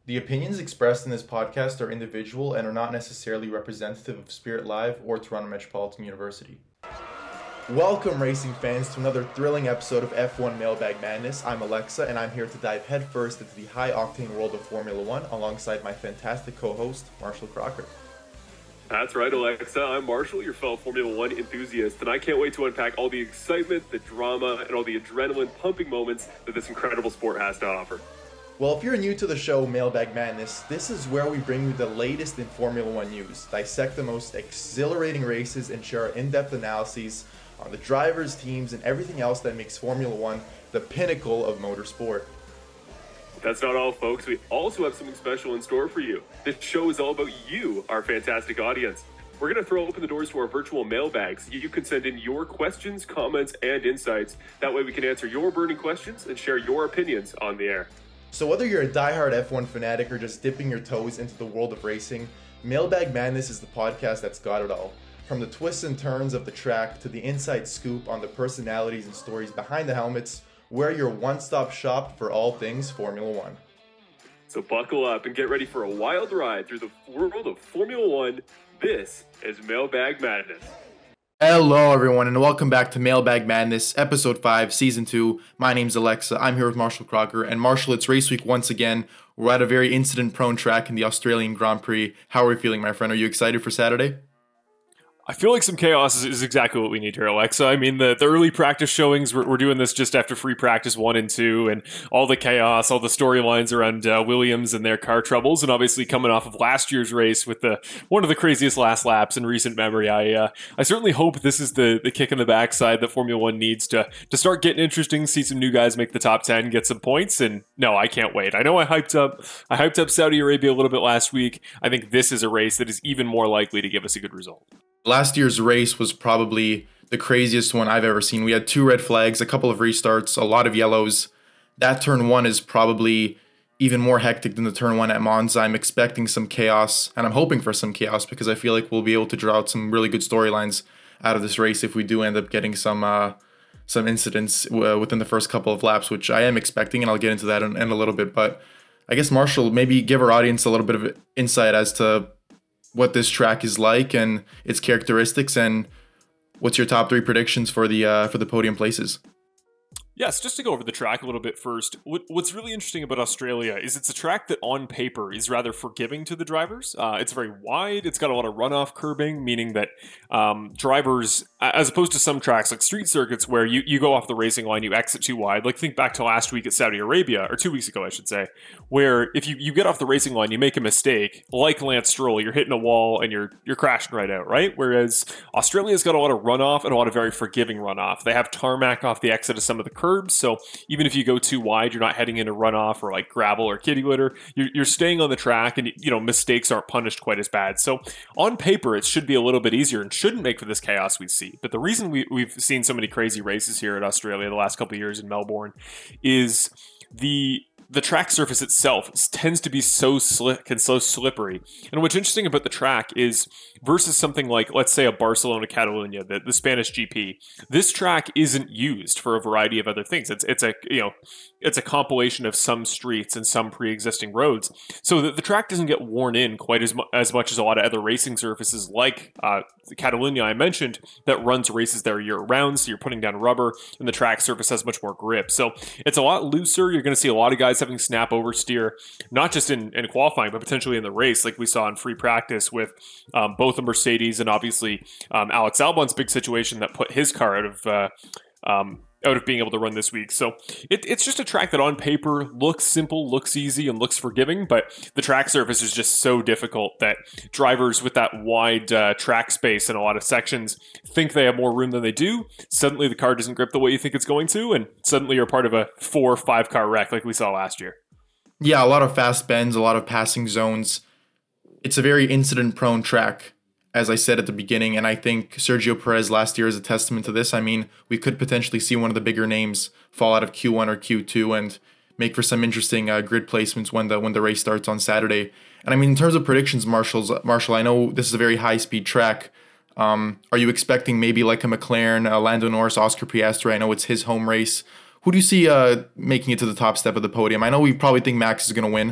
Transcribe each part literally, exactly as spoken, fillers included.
The opinions expressed in this podcast are individual and are not necessarily representative of Spirit Live or Toronto Metropolitan University. Welcome, racing fans, to another thrilling episode of F one Mailbag Madness. I'm Alexa, and I'm here to dive headfirst into the high-octane world of Formula One alongside my fantastic co-host, Marshall Crocker. That's right, Alexa. I'm Marshall, your fellow Formula One enthusiast, and I can't wait to unpack all the excitement, the drama, and all the adrenaline-pumping moments that this incredible sport has to offer. Well, if you're new to the show Mailbag Madness, this is where we bring you the latest in Formula One news, dissect the most exhilarating races, and share our in-depth analyses on the drivers, teams, and everything else that makes Formula One the pinnacle of motorsport. That's not all, folks. We also have something special in store for you. This show is all about you, our fantastic audience. We're going to throw open the doors to our virtual mailbags. You can send in your questions, comments, and insights. That way we can answer your burning questions and share your opinions on the air. So whether you're a diehard F one fanatic or just dipping your toes into the world of racing, Mailbag Madness is the podcast that's got it all. From the twists and turns of the track to the inside scoop on the personalities and stories behind the helmets, we're your one-stop shop for all things Formula One. So buckle up and get ready for a wild ride through the world of Formula One. This is Mailbag Madness. Hello everyone, and welcome back to Mailbag Madness, Episode five, Season two. My name's Alexa, I'm here with Marshall Crocker, and Marshall, it's race week once again. We're at a very incident-prone track in the Australian Grand Prix. How are we feeling, my friend? Are you excited for Saturday? I feel like some chaos is, is exactly what we need here, Alexa. I mean, the, the early practice showings, we're, we're doing this just after free practice one and two, and all the chaos, all the storylines around uh, Williams and their car troubles, and obviously coming off of last year's race with the one of the craziest last laps in recent memory. I uh, I certainly hope this is the, the kick in the backside that Formula One needs to, to start getting interesting, see some new guys make the top ten, get some points, and no, I can't wait. I know I hyped up I hyped up Saudi Arabia a little bit last week. I think this is a race that is even more likely to give us a good result. Last year's race was probably the craziest one I've ever seen. We had two red flags, a couple of restarts, a lot of yellows. That turn one is probably even more hectic than the turn one at Monza. I'm expecting some chaos, and I'm hoping for some chaos because I feel like we'll be able to draw out some really good storylines out of this race if we do end up getting some uh, some incidents uh, within the first couple of laps, which I am expecting, and I'll get into that in, in a little bit. But I guess, Marshall, maybe give our audience a little bit of insight as to what this track is like and its characteristics, and what's your top three predictions for the uh, for the podium places? Yes, just to go over the track a little bit first, what, what's really interesting about Australia is it's a track that on paper is rather forgiving to the drivers. Uh, it's very wide, it's got a lot of runoff curbing, meaning that um, drivers, as opposed to some tracks like street circuits where you, you go off the racing line, you exit too wide, like think back to last week at Saudi Arabia, or two weeks ago I should say, where if you, you get off the racing line, you make a mistake, like Lance Stroll, you're hitting a wall and you're you're crashing right out, right? Whereas Australia's got a lot of runoff and a lot of very forgiving runoff. They have tarmac off the exit of some of the curbs, so even if you go too wide, you're not heading into runoff or like gravel or kitty litter. You're, you're staying on the track, and you know mistakes aren't punished quite as bad. So on paper, it should be a little bit easier and shouldn't make for this chaos we see. But the reason we, we've seen so many crazy races here at Australia the last couple of years in Melbourne is the the track surface itself tends to be so slick and so slippery. And what's interesting about the track is versus something like, let's say, a Barcelona Catalunya, the, the Spanish G P, this track isn't used for a variety of other things. It's it's a you know it's a compilation of some streets and some pre-existing roads, so that the track doesn't get worn in quite as mu- as much as a lot of other racing surfaces like uh, Catalunya I mentioned that runs races there year round. So you're putting down rubber, and the track surface has much more grip. So it's a lot looser. You're going to see a lot of guys having snap oversteer, not just in, in qualifying, but potentially in the race, like we saw in free practice with um, both a Mercedes and obviously um, Alex Albon's big situation that put his car out of uh, um, out of being able to run this week. So it, it's just a track that on paper looks simple, looks easy, and looks forgiving, but the track surface is just so difficult that drivers with that wide uh, track space in a lot of sections think they have more room than they do. Suddenly the car doesn't grip the way you think it's going to, and suddenly you're part of a four or five car wreck like we saw last year. Yeah, a lot of fast bends, a lot of passing zones. It's a very incident-prone track, as I said at the beginning, and I think Sergio Perez last year is a testament to this. I mean, we could potentially see one of the bigger names fall out of Q one or Q two and make for some interesting uh, grid placements when the when the race starts on Saturday. And I mean, in terms of predictions, Marshall's, Marshall, I know this is a very high-speed track. Um, are you expecting maybe like a McLaren, uh, Lando Norris, Oscar Piastri? I know it's his home race. Who do you see uh, making it to the top step of the podium? I know we probably think Max is going to win,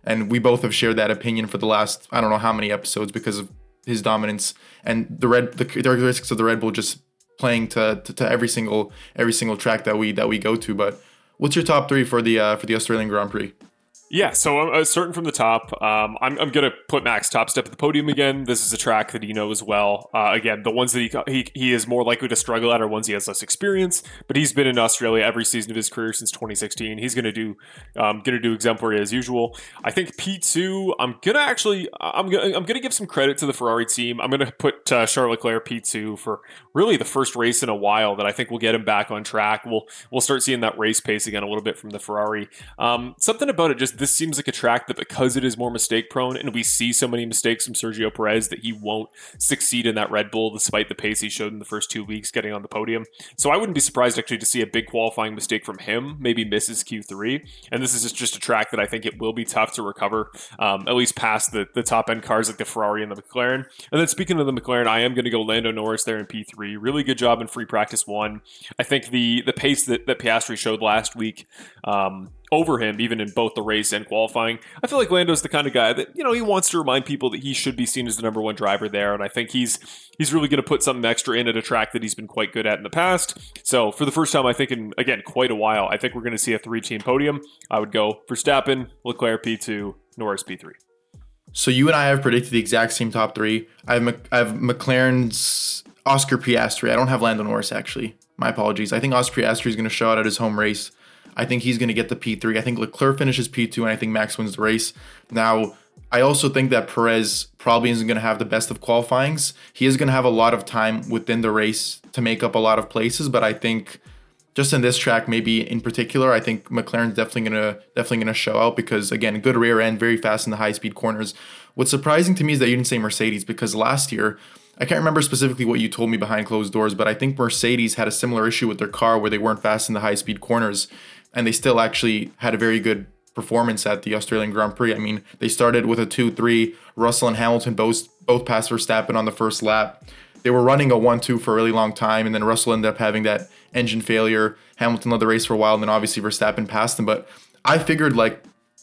and we both have shared that opinion for the last I don't know how many episodes because of his dominance and the red the characteristics of the Red Bull just playing to, to, to every single every single track that we that we go to. But what's your top three for the uh, for the Australian Grand Prix? Yeah, so I'm uh, starting from the top. Um, I'm, I'm going to put Max top step at the podium again. This is a track that he knows well. Uh, again, the ones that he, he he is more likely to struggle at are ones he has less experience. But he's been in Australia every season of his career since twenty sixteen. He's going to do um, going to do exemplary as usual. I think P two. I'm gonna actually I'm gonna I'm gonna give some credit to the Ferrari team. I'm going to put uh, Charles Leclerc P two for really the first race in a while that I think will get him back on track. We'll we'll start seeing that race pace again a little bit from the Ferrari. Um, something about it just. This seems like a track that because it is more mistake prone and we see so many mistakes from Sergio Perez that he won't succeed in that Red Bull despite the pace he showed in the first two weeks getting on the podium. So I wouldn't be surprised actually to see a big qualifying mistake from him, maybe misses Q three. And this is just a track that I think it will be tough to recover, um, at least past the, the top end cars like the Ferrari and the McLaren. And then speaking of the McLaren, I am going to go Lando Norris there in P three. Really good job in free practice one. I think the the pace that, that Piastri showed last week, um, over him, even in both the race and qualifying. I feel like Lando's the kind of guy that, you know, he wants to remind people that he should be seen as the number one driver there, and I think he's he's really going to put something extra in at a track that he's been quite good at in the past. So for the first time, I think in, again, quite a while, I think we're going to see a three-team podium. I would go Verstappen, Leclerc P two, Norris P three. So you and I have predicted the exact same top three. I have, Mc, I have McLaren's Oscar Piastri. I don't have Lando Norris, actually. My apologies. I think Oscar Piastri is going to show out at his home race. I think he's going to get the P three. I think Leclerc finishes P two, and I think Max wins the race. Now, I also think that Perez probably isn't going to have the best of qualifyings. He is going to have a lot of time within the race to make up a lot of places, but I think just in this track, maybe in particular, I think McLaren's definitely going to definitely going to show out because, again, good rear end, very fast in the high-speed corners. What's surprising to me is that you didn't say Mercedes because last year, I can't remember specifically what you told me behind closed doors, but I think Mercedes had a similar issue with their car where they weren't fast in the high-speed corners, and they still actually had a very good performance at the Australian Grand Prix. I mean, they started with a two three. Russell and Hamilton both both passed Verstappen on the first lap. They were running a one two for a really long time, and then Russell ended up having that engine failure. Hamilton led the race for a while, and then obviously Verstappen passed him. But I figured, like,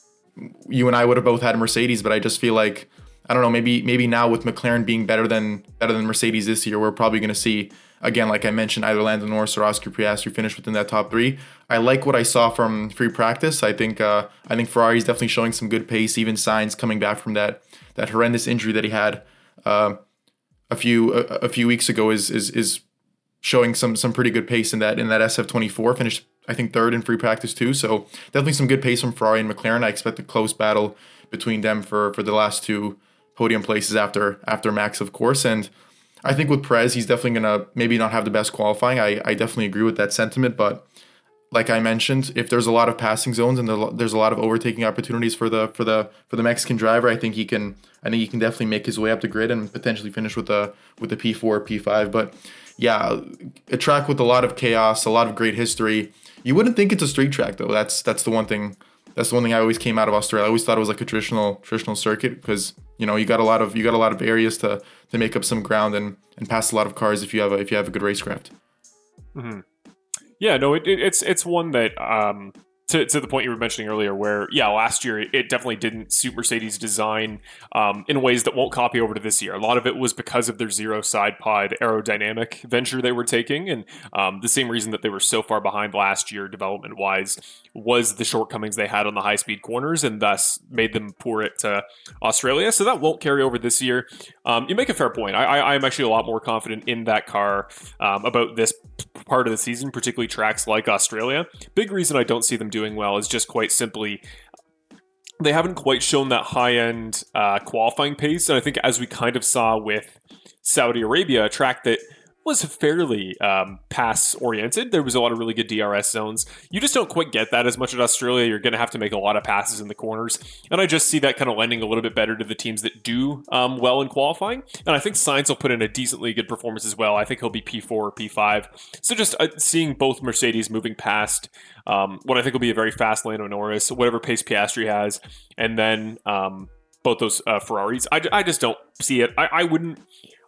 you and I would have both had Mercedes, but I just feel like, I don't know, maybe maybe now with McLaren being better than better than Mercedes this year, we're probably going to see, again, like I mentioned, either Lando Norris or Oscar Piastri finish within that top three. I like what I saw from free practice. I think uh, I think Ferrari's definitely showing some good pace. Even Sainz coming back from that that horrendous injury that he had uh, a few a, a few weeks ago is is is showing some some pretty good pace in that in that S F twenty-four. Finished, I think, third in free practice too. So definitely some good pace from Ferrari and McLaren. I expect a close battle between them for for the last two podium places after after Max, of course. And I think with Perez, he's definitely going to maybe not have the best qualifying. I, I definitely agree with that sentiment. But like I mentioned, if there's a lot of passing zones and there's a lot of overtaking opportunities for the for the for the Mexican driver, I think he can I think he can definitely make his way up the grid and potentially finish with a with a P four or P five. But yeah, a track with a lot of chaos, a lot of great history. You wouldn't think it's a street track though. That's that's the one thing. That's the one thing I always came out of Australia. I always thought it was like a traditional traditional circuit because, you know, you got a lot of you got a lot of areas to to make up some ground and, and pass a lot of cars if you have a if you have a good racecraft. Mm-hmm. Yeah, no, it, it, it's it's one that um, to to the point you were mentioning earlier, where yeah, last year it definitely didn't suit Mercedes' design um, in ways that won't copy over to this year. A lot of it was because of their zero side pod aerodynamic venture they were taking, and um, the same reason that they were so far behind last year development wise was the shortcomings they had on the high speed corners, and thus made them poor it to Australia. So that won't carry over this year. Um, you make a fair point. I, I I'm actually a lot more confident in that car um, about this part of the season, particularly tracks like Australia. Big reason I don't see them doing well is just quite simply they haven't quite shown that high-end uh, qualifying pace, and I think as we kind of saw with Saudi Arabia, a track that was fairly um, pass-oriented. There was a lot of really good D R S zones. You just don't quite get that as much at Australia. You're going to have to make a lot of passes in the corners. And I just see that kind of lending a little bit better to the teams that do um, well in qualifying. And I think Sainz will put in a decently good performance as well. I think he'll be P four or P five. So just uh, seeing both Mercedes moving past um, what I think will be a very fast Lando Norris, whatever pace Piastri has, and then um, both those uh, Ferraris. I, I just don't see it. I, I wouldn't...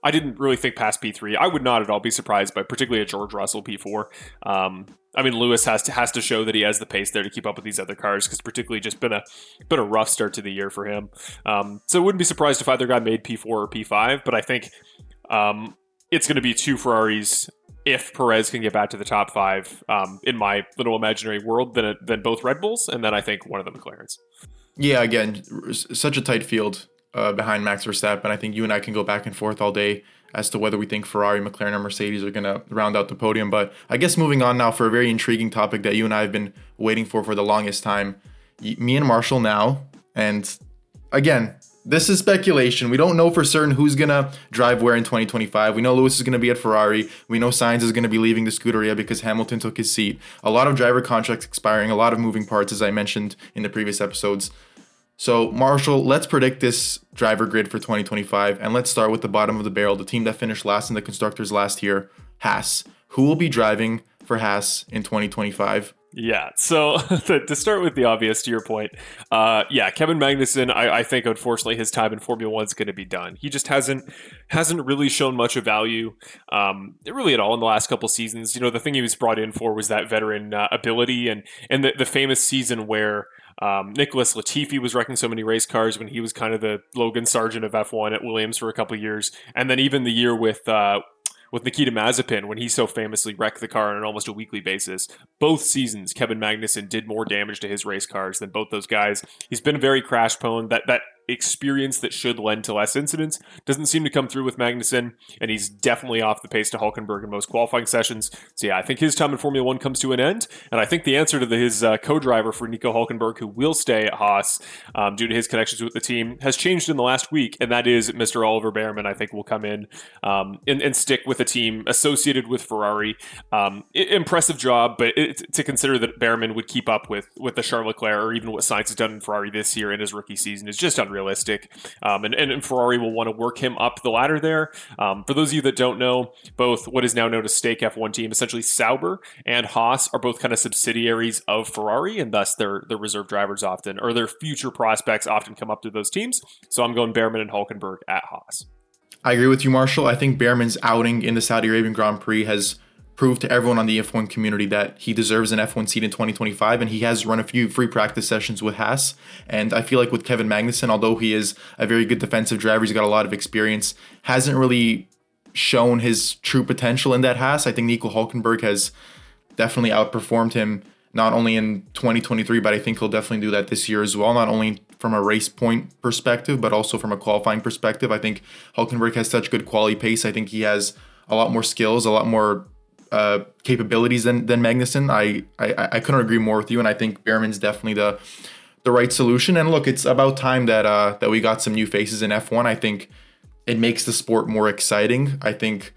I didn't really think past P three. I would not at all be surprised by particularly a George Russell P four. Um, I mean, Lewis has to has to show that he has the pace there to keep up with these other cars, because particularly just been a been a rough start to the year for him. Um, so I wouldn't be surprised if either guy made P four or P five, but I think um, it's going to be two Ferraris if Perez can get back to the top five um, in my little imaginary world, then then both Red Bulls, and then I think one of the McLarens. Yeah, again, such a tight field uh, behind Max Verstappen. I think you and I can go back and forth all day as to whether we think Ferrari, McLaren, or Mercedes are going to round out the podium. But I guess moving on now for a very intriguing topic that you and I have been waiting for for the longest time. Me and Marshall now, and again, this is speculation. We don't know for certain who's going to drive where in twenty twenty-five. We know Lewis is going to be at Ferrari. We know Sainz is going to be leaving the Scuderia because Hamilton took his seat. A lot of driver contracts expiring, a lot of moving parts, as I mentioned in the previous episodes. So, Marshall, let's predict this driver grid for twenty twenty-five, and let's start with the bottom of the barrel, the team that finished last in the Constructors last year, Haas. Who will be driving for Haas in twenty twenty-five? Yeah, so to start with the obvious, to your point, uh, yeah, Kevin Magnussen, I, I think unfortunately his time in Formula One is going to be done. He just hasn't hasn't really shown much of value, um, really at all in the last couple seasons. You know, the thing he was brought in for was that veteran uh, ability, and and the, the famous season where Um, Nicholas Latifi was wrecking so many race cars when he was kind of the Logan Sargent of F one at Williams for a couple of years. And then even the year with uh, with Nikita Mazepin, when he so famously wrecked the car on an almost a weekly basis. Both seasons, Kevin Magnussen did more damage to his race cars than both those guys. He's been very crash prone. That that experience that should lend to less incidents doesn't seem to come through with Magnussen, and he's definitely off the pace to Hulkenberg in most qualifying sessions. So yeah, I think his time in Formula One comes to an end, and I think the answer to the, his uh, co-driver for Nico Hulkenberg, who will stay at Haas um, due to his connections with the team, has changed in the last week, and that is Mister Oliver Behrman. I think will come in um, and, and stick with a team associated with Ferrari. Um, I- impressive job, but it, to consider that Behrman would keep up with with the Charles Leclerc or even what Sainz has done in Ferrari this year in his rookie season is just unrealistic. Realistic, um, and, and Ferrari will want to work him up the ladder there. Um, for those of you that don't know, both what is now known as Stake F one team, essentially Sauber and Haas, are both kind of subsidiaries of Ferrari, and thus their their reserve drivers often, or their future prospects often come up to those teams. So I'm going Behrman and Hulkenberg at Haas. I agree with you, Marshall. I think Behrman's outing in the Saudi Arabian Grand Prix has proved to everyone on the F one community that he deserves an F one seat in twenty twenty-five, and he has run a few free practice sessions with Haas. And I feel like with Kevin Magnussen, although he is a very good defensive driver, he's got a lot of experience, hasn't really shown his true potential in that Haas. I think Nico Hulkenberg has definitely outperformed him, not only in twenty twenty-three, but I think he'll definitely do that this year as well, not only from a race point perspective, but also from a qualifying perspective. I think Hulkenberg has such good quality pace. I think he has a lot more skills, a lot more Uh, capabilities than than Magnussen. I, I I couldn't agree more with you, and I think Behrman's definitely the the right solution. And look, it's about time that uh that we got some new faces in F one. I think it makes the sport more exciting. I think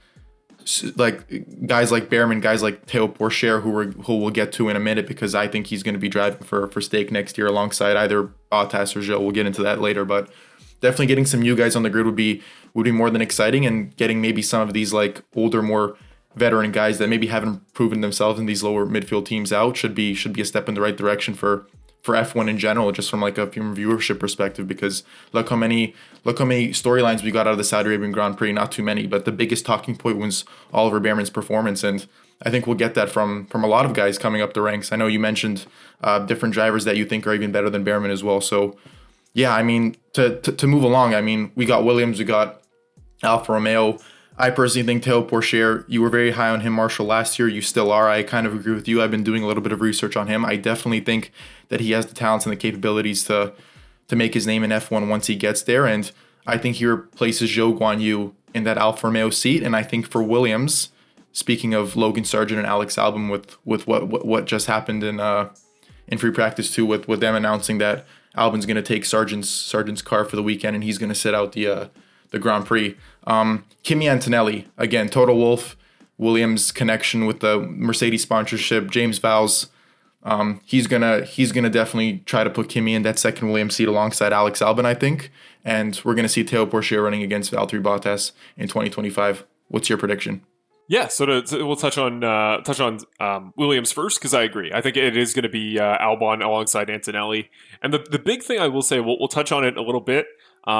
like guys like Behrman, guys like Theo Pourchaire, who we're, who we'll get to in a minute, because I think he's going to be driving for for Stake next year alongside either Bottas or Zhou. We'll get into that later, but definitely getting some new guys on the grid would be would be more than exciting, and getting maybe some of these like older, more veteran guys that maybe haven't proven themselves in these lower midfield teams out should be should be a step in the right direction for for F one in general, just from like a from viewership perspective. Because look how many look how many storylines we got out of the Saudi Arabian Grand Prix. Not too many, but the biggest talking point was Oliver Behrman's performance, and I think we'll get that from from a lot of guys coming up the ranks. I know you mentioned uh, different drivers that you think are even better than Behrman as well. So yeah, I mean to to, to move along, I mean we got Williams, we got Alfa Romeo. I personally think Theo Pourchaire, you were very high on him, Marshall, last year. You still are. I kind of agree with you. I've been doing a little bit of research on him. I definitely think that he has the talents and the capabilities to to make his name in F one once he gets there. And I think he replaces Zhou Guanyu in that Alfa Romeo seat. And I think for Williams, speaking of Logan Sargent and Alex Albon, with with what what, what just happened in uh in free practice too, with, with them announcing that Albon's going to take Sargent's Sargent's car for the weekend and he's going to sit out the uh, the Grand Prix. Um, Kimi Antonelli, again, Toto Wolff, Williams connection with the Mercedes sponsorship, James Vowles. Um, he's gonna he's gonna definitely try to put Kimi in that second Williams seat alongside Alex Albon, I think. And we're gonna see Theo Pourchaire running against Valtteri Bottas in twenty twenty-five. What's your prediction? Yeah, so to, to, we'll touch on uh, touch on um, Williams first, because I agree. I think it is going to be uh, Albon alongside Antonelli. And the the big thing I will say, we'll, we'll touch on it a little bit. Um,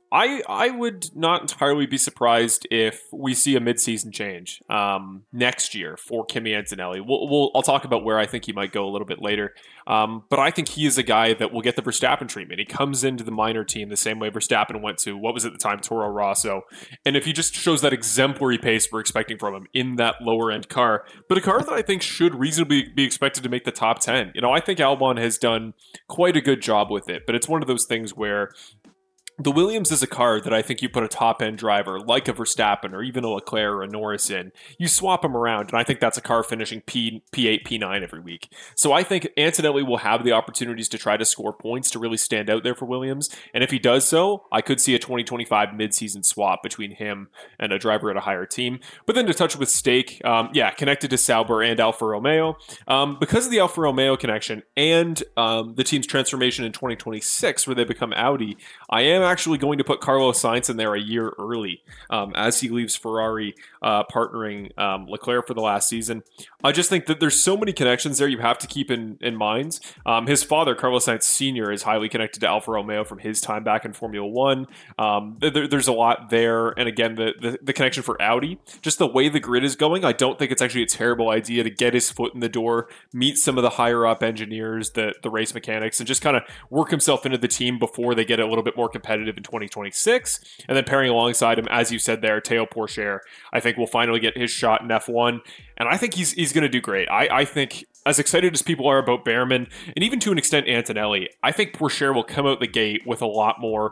I I would not entirely be surprised if we see a midseason change um, next year for Kimi Antonelli. We'll, we'll I'll talk about where I think he might go a little bit later. Um, but I think he is a guy that will get the Verstappen treatment. He comes into the minor team the same way Verstappen went to what was at the time Toro Rosso, and if he just shows that exemplary pace we're expecting from him in that lower end car, but a car that I think should reasonably be expected to make the top ten. You know, I think Albon has done quite a good job with it, but it's one of those things where the Williams is a car that I think you put a top-end driver like a Verstappen or even a Leclerc or a Norris in. You swap them around, and I think that's a car finishing P, P8, P nine every week. So I think Antonelli will have the opportunities to try to score points to really stand out there for Williams. And if he does so, I could see a twenty twenty-five mid-season swap between him and a driver at a higher team. But then to touch with Stake, um, yeah, connected to Sauber and Alfa Romeo. Um, because of the Alfa Romeo connection and um, the team's transformation in twenty twenty-six where they become Audi, I am actually going to put Carlos Sainz in there a year early um, as he leaves Ferrari, uh, partnering um, Leclerc for the last season. I just think that there's so many connections there you have to keep in, in mind. Um, his father, Carlos Sainz Senior, is highly connected to Alfa Romeo from his time back in Formula One. Um, there, there's a lot there. And again, the, the, the connection for Audi, just the way the grid is going, I don't think it's actually a terrible idea to get his foot in the door, meet some of the higher up engineers, the, the race mechanics, and just kind of work himself into the team before they get a little bit more competitive in twenty twenty-six. And then pairing alongside him, as you said there, Théo Pourchaire, I think will finally get his shot in F one. And I think he's he's going to do great. I, I think, as excited as people are about Behrman, and even to an extent Antonelli, I think Pourchaire will come out the gate with a lot more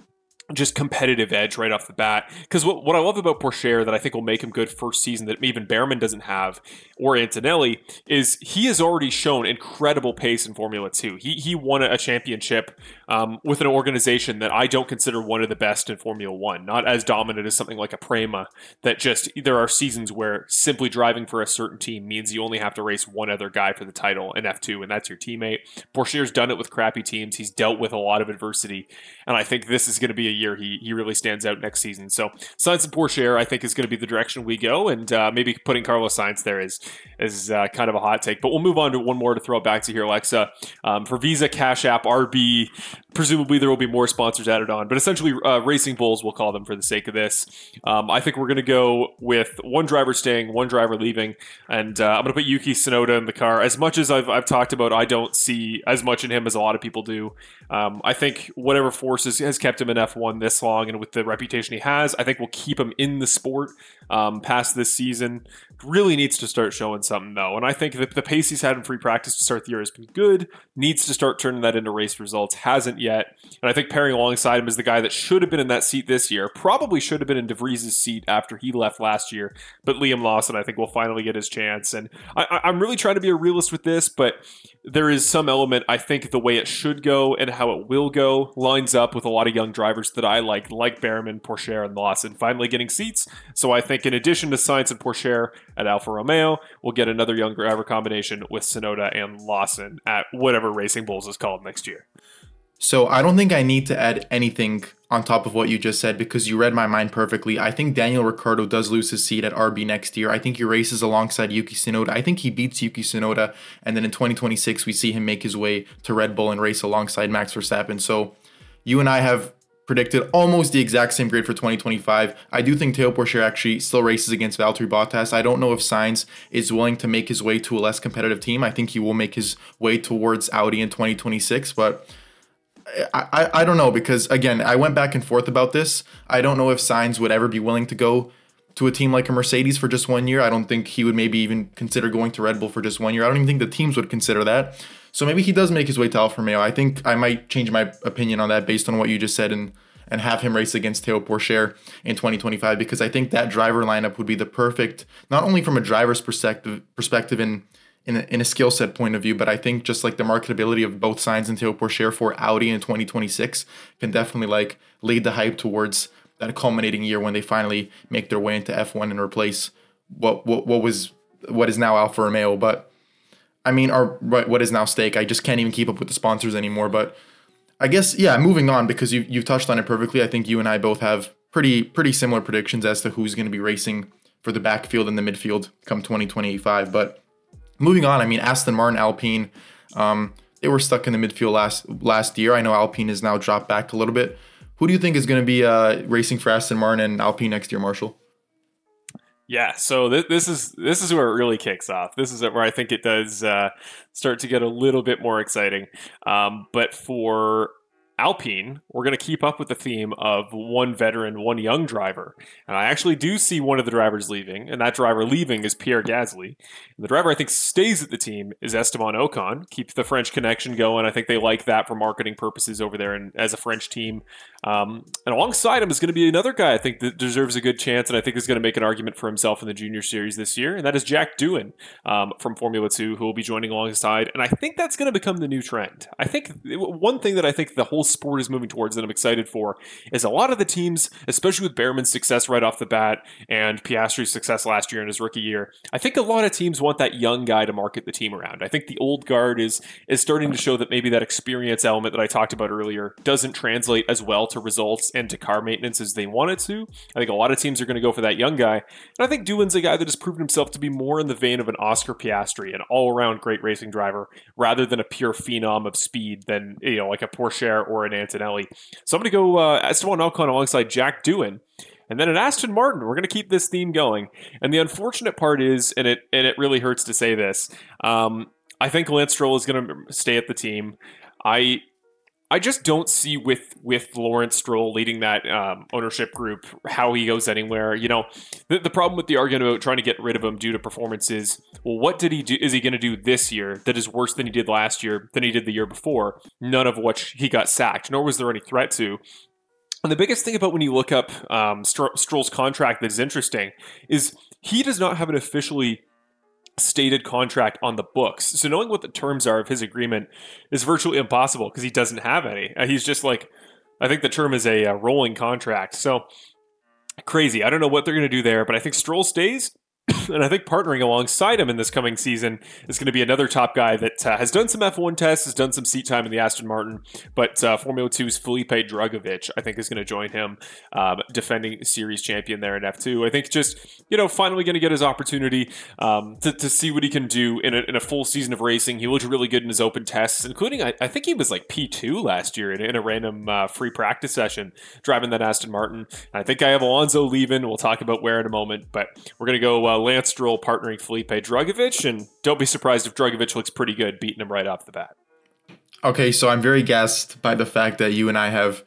just competitive edge right off the bat. Because what, what I love about Pourchaire that I think will make him good first season that even Behrman doesn't have, or Antonelli, is he has already shown incredible pace in Formula two. He he won a championship um, with an organization that I don't consider one of the best in Formula one. Not as dominant as something like a Prema, that just, there are seasons where simply driving for a certain team means you only have to race one other guy for the title in F two, and that's your teammate. Pourchaire's done it with crappy teams. He's dealt with a lot of adversity, and I think this is going to be a year he he really stands out next season. So Sainz and Pourchaire, I think, is going to be the direction we go, and uh, maybe putting Carlos Sainz there is is uh, kind of a hot take. But we'll move on to one more to throw it back to here, Alexa. Um, for Visa, Cash App, R B, presumably there will be more sponsors added on, but essentially uh, Racing Bulls, we'll call them for the sake of this. Um, I think we're going to go with one driver staying, one driver leaving, and uh, I'm going to put Yuki Tsunoda in the car. As much as I've, I've talked about, I don't see as much in him as a lot of people do. Um, I think whatever forces has kept him in F one this long, and with the reputation he has, I think will keep him in the sport um, past this season. Really needs to start showing something, though, and I think that the pace he's had in free practice to start the year has been good. Needs to start turning that into race results. Hasn't yet, and I think pairing alongside him is the guy that should have been in that seat this year. Probably should have been in De Vries's seat after he left last year, but Liam Lawson, I think, will finally get his chance. And I, I'm really trying to be a realist with this, but there is some element, I think, the way it should go and how it will go lines up with a lot of young drivers that I like, like Behrman, Pourchaire, and Lawson finally getting seats. So I think in addition to Sainz and Pourchaire at Alfa Romeo, we'll get another young driver combination with Tsunoda and Lawson at whatever Racing Bulls is called next year. So I don't think I need to add anything on top of what you just said because you read my mind perfectly. I think Daniel Ricciardo does lose his seat at R B next year. I think he races alongside Yuki Tsunoda. I think he beats Yuki Tsunoda, and then in twenty twenty-six we see him make his way to Red Bull and race alongside Max Verstappen. So you and I have predicted almost the exact same grade for twenty twenty-five. I do think Théo Pourchaire actually still races against Valtteri Bottas. I don't know if Sainz is willing to make his way to a less competitive team. I think he will make his way towards Audi in twenty twenty-six, but I, I, I don't know, because again, I went back and forth about this. I don't know if Sainz would ever be willing to go to a team like a Mercedes for just one year. I don't think he would maybe even consider going to Red Bull for just one year. I don't even think the teams would consider that. So maybe he does make his way to Alfa Romeo. I think I might change my opinion on that based on what you just said and and have him race against Théo Pourchaire in twenty twenty-five, because I think that driver lineup would be the perfect, not only from a driver's perspective perspective in in a, in a skill set point of view, but I think just like the marketability of both Sainz and Théo Pourchaire for Audi in twenty twenty-six can definitely like lead the hype towards that culminating year when they finally make their way into F one and replace what what, what was what is now Alfa Romeo. But I mean, or what is now Stake. I just can't even keep up with the sponsors anymore. But I guess, yeah, moving on, because you you've touched on it perfectly. I think you and I both have pretty pretty similar predictions as to who's going to be racing for the backfield and the midfield come twenty twenty-five. But moving on, I mean, Aston Martin, Alpine, um, they were stuck in the midfield last last year. I know Alpine has now dropped back a little bit. Who do you think is going to be uh, racing for Aston Martin and Alpine next year, Marshall? Yeah, so th- this is this is where it really kicks off. This is where I think it does uh, start to get a little bit more exciting. Um, but for Alpine, we're going to keep up with the theme of one veteran, one young driver. And I actually do see one of the drivers leaving, and that driver leaving is Pierre Gasly. And the driver I think stays at the team is Esteban Ocon. Keep the French connection going. I think they like that for marketing purposes over there and as a French team. Um, and alongside him is going to be another guy I think that deserves a good chance and I think is going to make an argument for himself in the junior series this year, and that is Jack Doohan um, from Formula two, who will be joining alongside. And I think that's going to become the new trend. I think one thing that I think the whole sport is moving towards that I'm excited for is a lot of the teams, especially with Behrman's success right off the bat and Piastri's success last year in his rookie year, I think a lot of teams want that young guy to market the team around. I think the old guard is is starting to show that maybe that experience element that I talked about earlier doesn't translate as well to results and to car maintenance as they want it to. I think a lot of teams are going to go for that young guy. And I think Doohan's a guy that has proven himself to be more in the vein of an Oscar Piastri, an all-around great racing driver, rather than a pure phenom of speed than, you know, like a Porsche or an Antonelli. So I'm going to go uh, Esteban Ocon alongside Jack Doohan. And then at Aston Martin, we're going to keep this theme going. And the unfortunate part is, and it and it really hurts to say this, um, I think Lance Stroll is going to stay at the team. I I just don't see with with Lawrence Stroll leading that um, ownership group how he goes anywhere. You know, the, the problem with the argument about trying to get rid of him due to performance is, well, what did he do? Is he going to do this year that is worse than he did last year, than he did the year before? None of which he got sacked, nor was there any threat to. And the biggest thing about when you look up um, Stroll's contract that is interesting is he does not have an officially stated contract on the books. So knowing what the terms are of his agreement is virtually impossible because he doesn't have any. Uh, he's just like, I think the term is a, a rolling contract. So crazy. I don't know what they're going to do there, but I think Stroll stays. And I think partnering alongside him in this coming season is going to be another top guy that uh, has done some F one tests, has done some seat time in the Aston Martin, but uh, Formula two's Felipe Drugovich, I think, is going to join him, um, defending series champion there in F two. I think just, you know, finally going to get his opportunity um, to, to see what he can do in a, in a full season of racing. He looked really good in his open tests, including, I, I think he was like P two last year in, in a random uh, free practice session driving that Aston Martin. And I think I have Alonso leaving. We'll talk about where in a moment, but we're going to go uh, Lance Stroll partnering Felipe Drugovich, and don't be surprised if Drugovich looks pretty good beating him right off the bat. Okay, so I'm very gassed by the fact that you and I have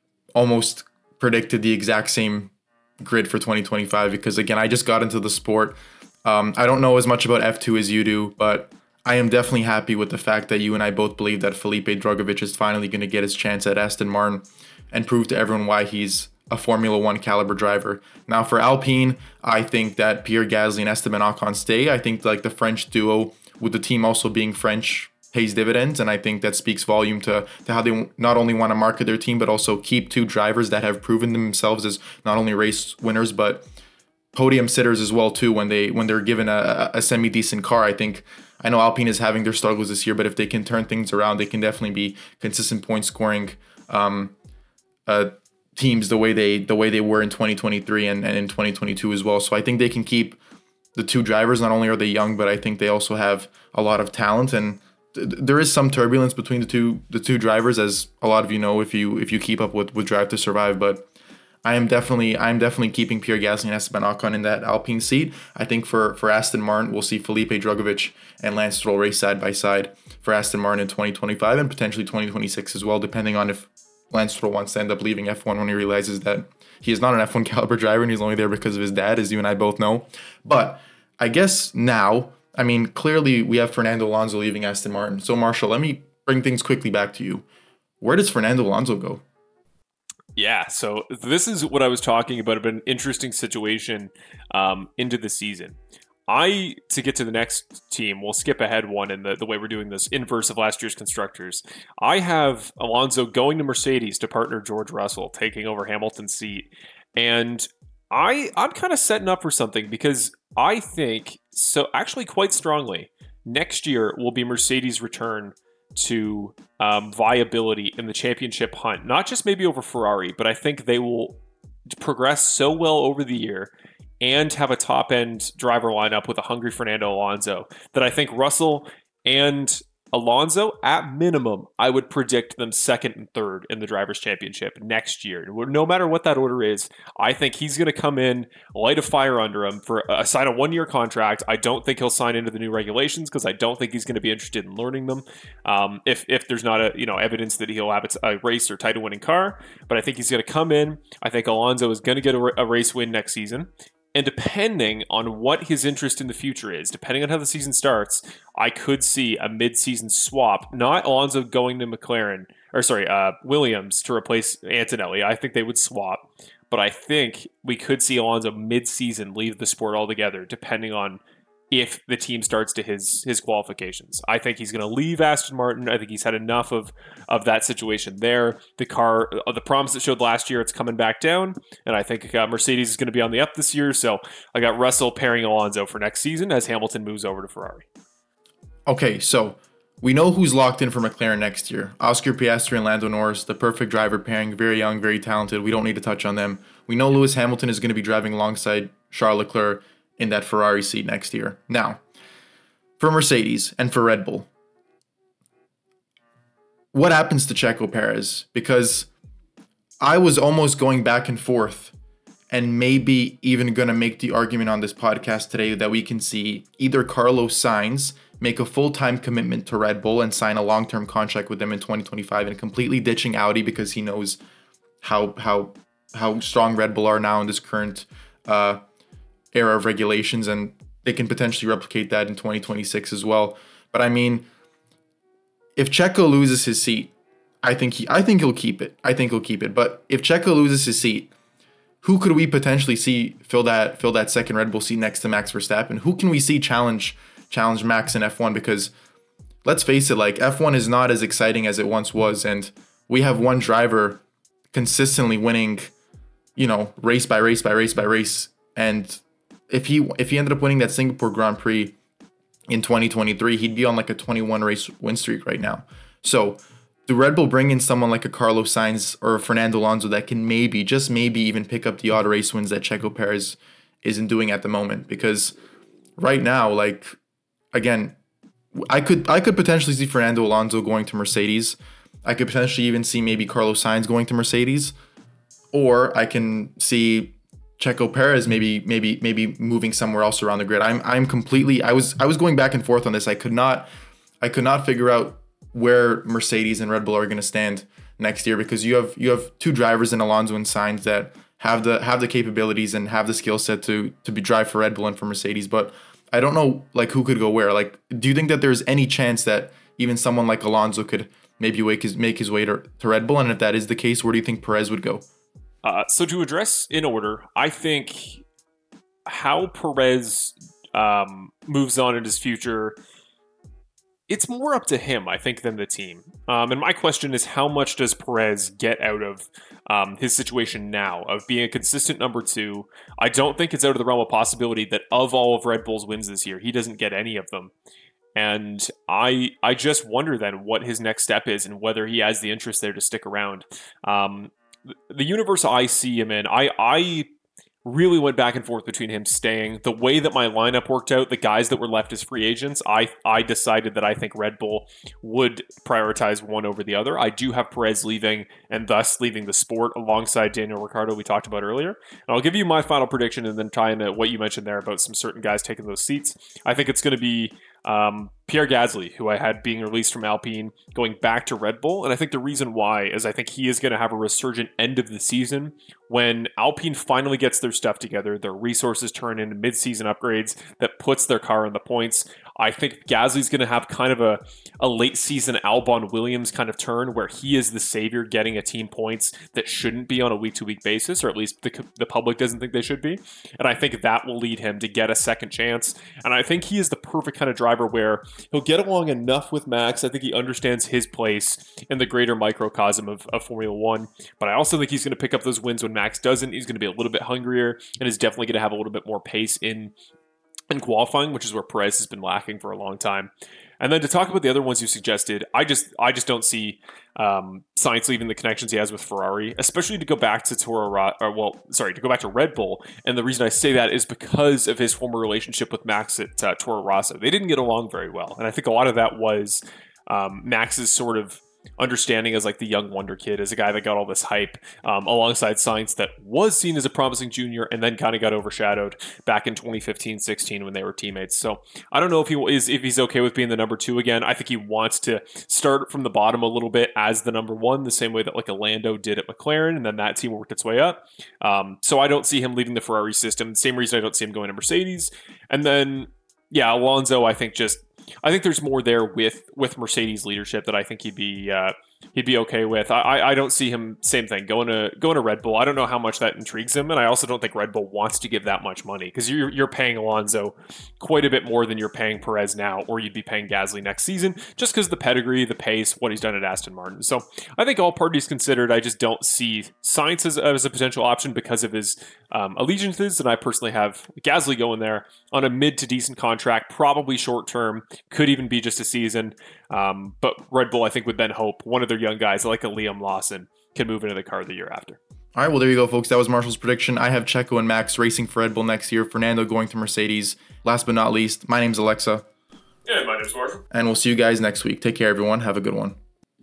almost predicted the exact same grid for twenty twenty-five because, again, I just got into the sport. Um, I don't know as much about F two as you do, but I am definitely happy with the fact that you and I both believe that Felipe Drugovich is finally going to get his chance at Aston Martin and prove to everyone why he's a Formula One caliber driver. Now for Alpine, I think that Pierre Gasly and Esteban Ocon stay. I think like the French duo, with the team also being French, pays dividends, and I think that speaks volume to, to how they not only want to market their team, but also keep two drivers that have proven themselves as not only race winners, but podium sitters as well too when they when they're given a, a semi-decent car. I think I know Alpine is having their struggles this year, but if they can turn things around, they can definitely be consistent point scoring um, uh, teams the way they the way they were in twenty twenty-three and, and in twenty twenty-two as well. So I think they can keep the two drivers. Not only are they young, but I think they also have a lot of talent, and th- there is some turbulence between the two the two drivers, as a lot of you know if you if you keep up with, with Drive to Survive. But I am definitely I'm definitely keeping Pierre Gasly and Esteban Ocon in that Alpine seat. I think for for Aston Martin, we'll see Felipe Drugovich and Lance Stroll race side by side for Aston Martin in twenty twenty-five and potentially twenty twenty-six as well, depending on if Lance Stroll wants to end up leaving F one when he realizes that he is not an F one caliber driver and he's only there because of his dad, as you and I both know. But I guess now, I mean, clearly we have Fernando Alonso leaving Aston Martin. So Marshall, let me bring things quickly back to you. Where does Fernando Alonso go? Yeah, so this is what I was talking about, about an interesting situation um, into the season. I, to get to the next team, we'll skip ahead one in the, the way we're doing this, inverse of last year's constructors. I have Alonso going to Mercedes to partner George Russell, taking over Hamilton's seat. And I, I'm kind of setting up for something because I think, so actually quite strongly, next year will be Mercedes' return to um, viability in the championship hunt. Not just maybe over Ferrari, but I think they will progress so well over the year and have a top-end driver lineup with a hungry Fernando Alonso that I think Russell and Alonso, at minimum, I would predict them second and third in the Drivers' Championship next year. No matter what that order is, I think he's going to come in, light a fire under him, for uh, sign a one-year contract. I don't think he'll sign into the new regulations because I don't think he's going to be interested in learning them. Um, if if there's not a you know evidence that he'll have a race or title-winning car, but I think he's going to come in. I think Alonso is going to get a, a race win next season. And depending on what his interest in the future is, depending on how the season starts, I could see a mid-season swap. Not Alonso going to McLaren, or sorry, uh, Williams to replace Antonelli. I think they would swap. But I think we could see Alonso mid-season leave the sport altogether, depending on if the team starts to his his qualifications. I think he's going to leave Aston Martin. I think he's had enough of of that situation there. The car, uh, the promise it showed last year, it's coming back down. And I think uh, Mercedes is going to be on the up this year. So I got Russell pairing Alonso for next season as Hamilton moves over to Ferrari. Okay, so we know who's locked in for McLaren next year. Oscar Piastri and Lando Norris, the perfect driver pairing, very young, very talented. We don't need to touch on them. We know Lewis Hamilton is going to be driving alongside Charles Leclerc in that Ferrari seat next year. Now, for Mercedes and for Red Bull, what happens to Checo Perez? Because I was almost going back and forth and maybe even going to make the argument on this podcast today that we can see either Carlos Sainz make a full-time commitment to Red Bull and sign a long-term contract with them in twenty twenty-five and completely ditching Audi because he knows how how how strong Red Bull are now in this current uh era of regulations, and they can potentially replicate that in twenty twenty-six as well. But I mean, if Checo loses his seat, I think he I think he'll keep it. I think he'll keep it. But if Checo loses his seat, who could we potentially see fill that fill that second Red Bull seat next to Max Verstappen? Who can we see challenge challenge Max in F one? Because let's face it, like F one is not as exciting as it once was, and we have one driver consistently winning, you know, race by race by race by race. And if he if he ended up winning that Singapore Grand Prix in twenty twenty-three, he'd be on like a twenty-one race win streak right now. So do Red Bull bring in someone like a Carlos Sainz or a Fernando Alonso that can maybe, just maybe even pick up the odd race wins that Checo Perez isn't doing at the moment? Because right now, like, again, I could I could potentially see Fernando Alonso going to Mercedes. I could potentially even see maybe Carlos Sainz going to Mercedes. Or I can see Checo Perez maybe maybe maybe moving somewhere else around the grid. I'm I'm completely I was I was going back and forth on this. I could not I could not figure out where Mercedes and Red Bull are going to stand next year, because you have you have two drivers in Alonso and Sainz that have the have the capabilities and have the skill set to to be drive for Red Bull and for Mercedes, but I don't know like who could go where. Like, do you think that there's any chance that even someone like Alonso could maybe make his make his way to, to Red Bull? And if that is the case, where do you think Perez would go? Uh, so to address in order, I think how Perez um, moves on in his future, it's more up to him, I think, than the team. Um, and my question is, how much does Perez get out of um, his situation now of being a consistent number two? I don't think it's out of the realm of possibility that of all of Red Bull's wins this year, he doesn't get any of them. And I I just wonder then what his next step is and whether he has the interest there to stick around. Um, the universe I see him in, I I really went back and forth between him staying. The way that my lineup worked out, the guys that were left as free agents, I I decided that I think Red Bull would prioritize one over the other. I do have Perez leaving and thus leaving the sport alongside Daniel Ricciardo we talked about earlier. And I'll give you my final prediction and then tie into what you mentioned there about some certain guys taking those seats. I think it's going to be Um, Pierre Gasly, who I had being released from Alpine, going back to Red Bull. And I think the reason why is I think he is going to have a resurgent end of the season when Alpine finally gets their stuff together, their resources turn into mid-season upgrades that puts their car in the points. I think Gasly's going to have kind of a, a late-season Albon Williams kind of turn where he is the savior getting a team points that shouldn't be on a week-to-week basis, or at least the, the public doesn't think they should be. And I think that will lead him to get a second chance. And I think he is the perfect kind of driver where he'll get along enough with Max. I think he understands his place in the greater microcosm of, of Formula One. But I also think he's going to pick up those wins when Max doesn't. He's going to be a little bit hungrier and is definitely going to have a little bit more pace in in qualifying, which is where Perez has been lacking for a long time. And then to talk about the other ones you suggested, I just I just don't see um, Sainz leaving the connections he has with Ferrari, especially to go back to Toro Rosso, or well, sorry, to go back to Red Bull. And the reason I say that is because of his former relationship with Max at uh, Toro Rosso. They didn't get along very well, and I think a lot of that was um, Max's sort of understanding as like the young wonder kid, as a guy that got all this hype, um, alongside Sainz that was seen as a promising junior and then kind of got overshadowed back in twenty fifteen sixteen when they were teammates. So I don't know if he is if he's okay with being the number two again. I think he wants to start from the bottom a little bit as the number one, the same way that like a Lando did at McLaren, and then that team worked its way up. Um, so I don't see him leaving the Ferrari system. Same reason I don't see him going to Mercedes. And then yeah, Alonso, I think just I think there's more there with with Mercedes leadership that I think he'd be uh, he'd be okay with. I I don't see him same thing going to going to Red Bull. I don't know how much that intrigues him, and I also don't think Red Bull wants to give that much money because you're you're paying Alonso quite a bit more than you're paying Perez now, or you'd be paying Gasly next season, just because the pedigree, the pace, what he's done at Aston Martin. So I think all parties considered, I just don't see Sainz as, as a potential option because of his um, allegiances, and I personally have Gasly going there on a mid to decent contract, probably short term, could even be just a season. Um, but Red Bull, I think, would then hope one of their young guys, like a Liam Lawson, can move into the car the year after. All right, well, there you go, folks. That was Marshall's prediction. I have Checo and Max racing for Red Bull next year, Fernando going to Mercedes. Last but not least, my name's Alexa. Yeah, my name's Marshall. And we'll see you guys next week. Take care, everyone. Have a good one.